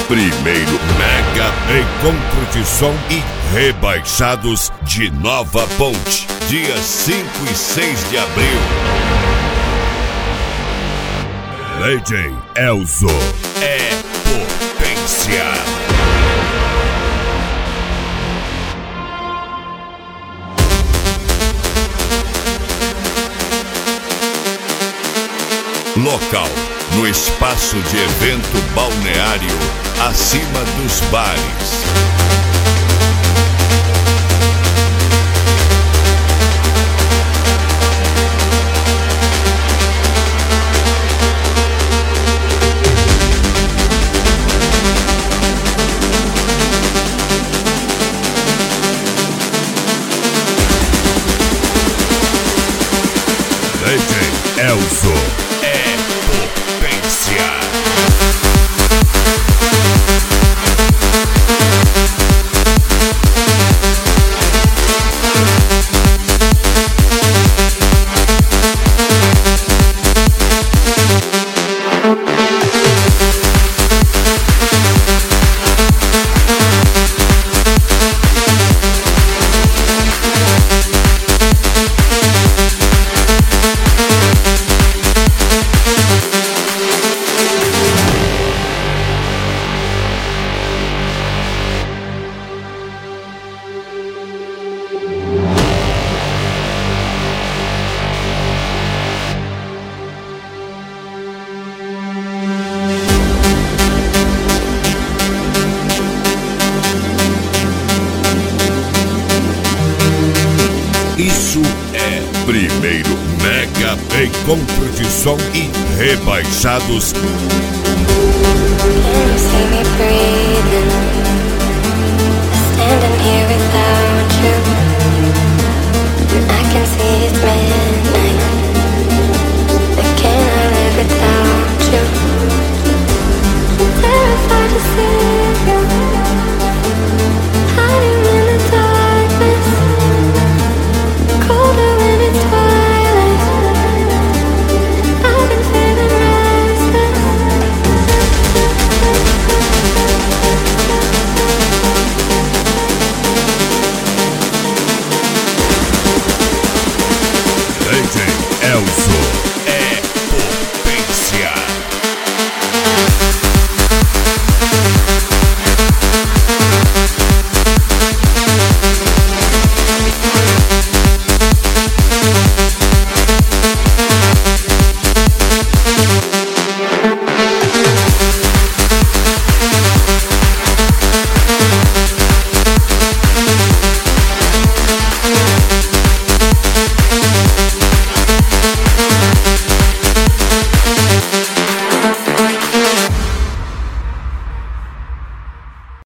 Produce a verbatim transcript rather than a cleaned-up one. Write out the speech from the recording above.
Primeiro mega encontro de som e rebaixados de Nova Ponte, dia cinco e seis de abril. D J Elzo é potência. Local: no espaço de evento balneário, acima dos bares. D J Elzo é potência. Isso é primeiro mega encontro de som e rebaixados. Can you see me breathing? Standing here without